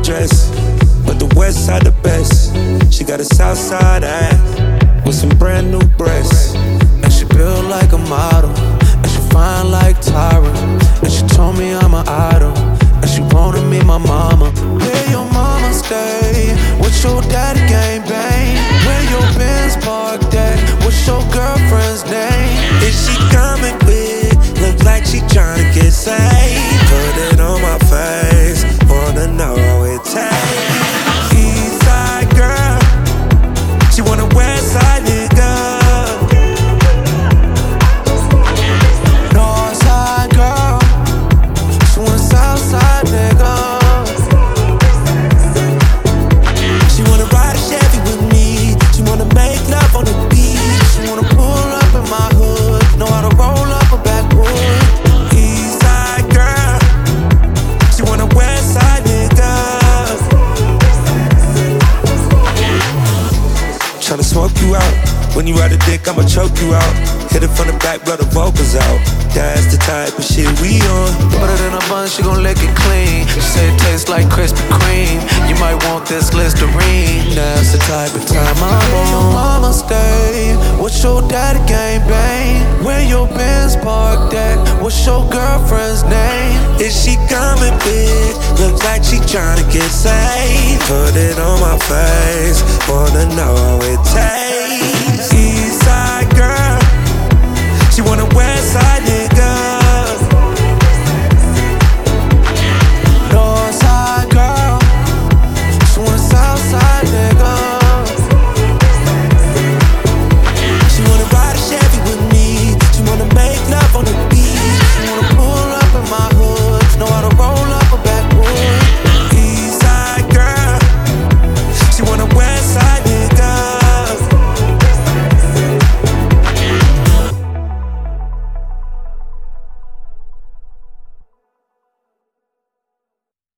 dress, but the west side the best. She got a south side ass with some brand new breasts, and she built like a model, and she fine like Tyra, and she told me I'm an idol, and she wanna meet my mama. Where your mama stay? What's your daddy gang bang? Where your Benz parked at? What's your girlfriend's name? Is she coming quick? Look like she tryna get saved. Put it on my face, wanna know how it tastes. East side girl, she want a west side nigga. North side girl, she want a south side nigga. She wanna ride a Chevy with me, she wanna make love on the beach, she wanna pull up in my hood, know how to roll up a backwood. East side girl, she want a west side nigga. Tryna smoke you out, when you ride a dick I'ma choke you out. Hit it from the back, blow the vocals out. That's the type of shit we on. Put it in a bun, she gon' lick it clean. She say it tastes like Krispy Kreme. You might want this Listerine. That's the type of time I'm on. Where your mama stay? What's your daddy gang bang? Where your Benz parked at? What's your girlfriend's name? Is she coming big? Look like she tryna get saved. Put it on my face, wanna know how it tastes. East side girl, she want a west side